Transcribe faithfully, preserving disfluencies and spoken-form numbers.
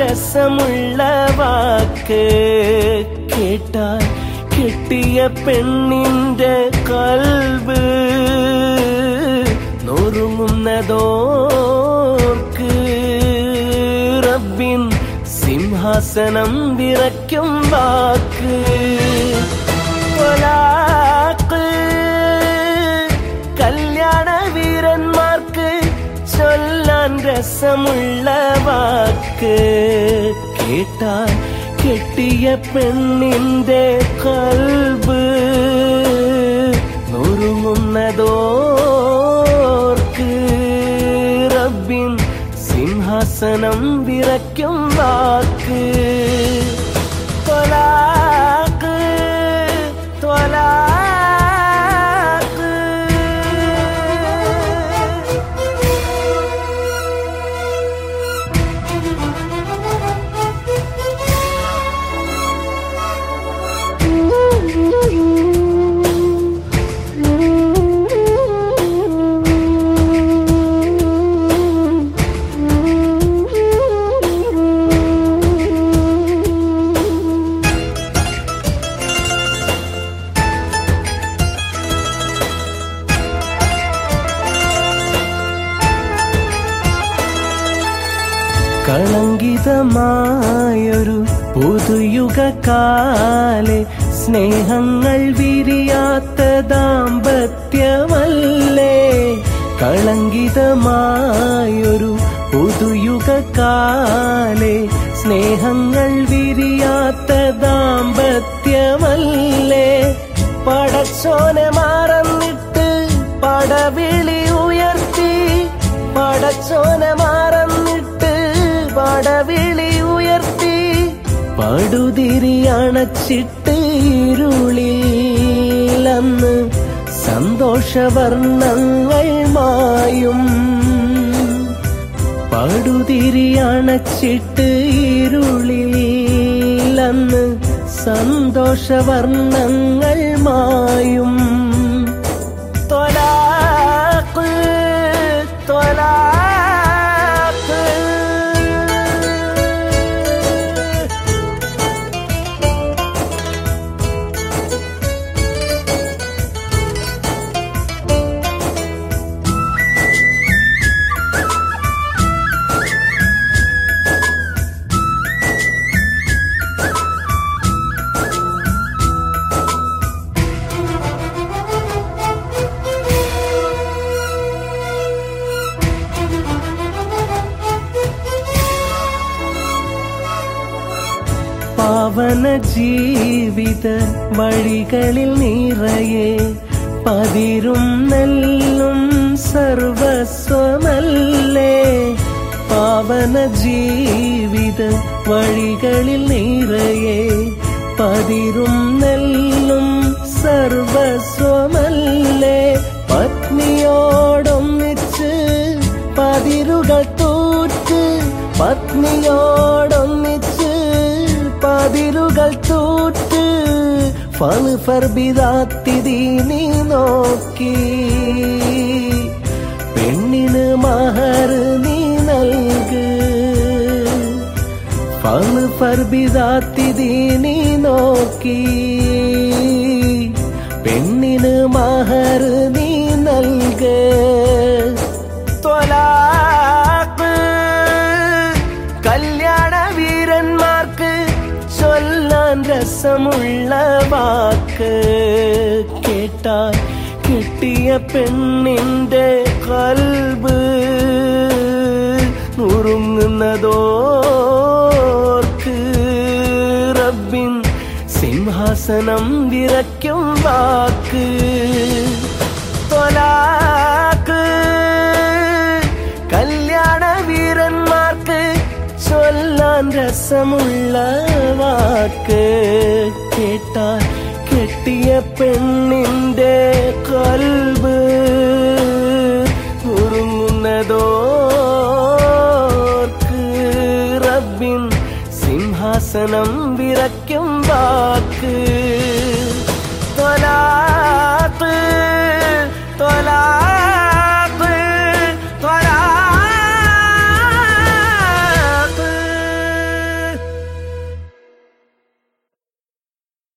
രസമുള്ള വാക്ക് കേട്ടാൽ കിട്ടിയ പെണ്ണിന്റെ കൽബ് നുറുങ്ങുന്നതോർക്ക് റബ്ബിൻ സിംഹാസനം വിറയ്ക്കും വാക്ക്. ത്വലാഖ് കല്യാണ വീരന്മാർക്ക് ചൊല്ലാൻ രസമുള്ള വാക്ക് കേട്ടാൽ കെട്ടിയ പെണ്ണിന്റെ കൽബ് നുറുങ്ങുന്നതോർക്ക് റബ്ബിൻ സിംഹാസനം വിറയ്ക്കും വാക്ക്. ത്വലാഖ് ത്വലാഖ് കളങ്കിതമായൊരു പുതുയുഗകാലെ സ്നേഹങ്ങൾ വിരിയാത്ത ദാമ്പത്യമല്ലേ. കളങ്കിതമായൊരു പുതുയുഗകാലെ സ്നേഹങ്ങൾ വിരിയാത്ത ദാമ്പത്യമല്ലേ. പടച്ചോനെ മറന്നിട്ട് പടവിളി ഉയർത്തി, പടച്ചോനെ മറന്നിട്ട് പടവിളി ഉയർത്തി, പടുതിരി അണച്ചിട്ട് ഇരുളിൽ അന്ന് സന്തോഷവർണ്ണങ്ങൾ മായും. പടുതിരി അണച്ചിട്ട് ഇരുളിൽ അന്ന് സന്തോഷവർണ്ണങ്ങൾ മായും. ത്വലാഖ് ത്വലാഖ് പാവന ജീവിത വഴികളിൽ നിറയെ പതിരും നെല്ലും സർവസ്വമല്ലേ. പാവന ജീവിത വഴികളിൽ നിറയെ പതിരും നെല്ലും സർവസ്വമല്ലേ. പത്നിയോടൊന്നിച്ച് പതിരുകൾ തൂറ്റ്, പത്നിയോടൊന്നിച്ച് പതിരുകൾ തൂറ്റ്, ഫള് ഫർബിദാത്തിദീനി നോക്കി, പെണ്ണിന് മഹർ നീ നൽക്. ഫള് ഫർബിദാത്തിദീനി നോക്കി, പെണ്ണിന് മഹർ നീ നൽക്. ത്വലാഖ് കല്യാണ വീരന്മാർക്ക് ചൊല്ലാൻ രസമുള്ള വാക്ക് കേട്ടാൽ കിട്ടിയ പെണ്ണിന്റെ കൽബ് നുറുങ്ങുന്നതോർക്ക് റബ്ബിൻ സിംഹാസനം വിറയ്ക്കും വാക്ക്. ത്വലാഖ് കല്യാണ വീരന്മാർക്ക് ചൊല്ലാൻ രസമുള്ള വാക്ക് കേട്ടാൽ കെട്ടിയ പെണ്ണിന്റെ കൽബ് ഉറങ്ങുന്നതോർക്ക് റബ്ബിൻ സിംഹാസനം വിറയ്ക്കും വാക്ക്. ത്വലാഖ് ത്വലാഖ്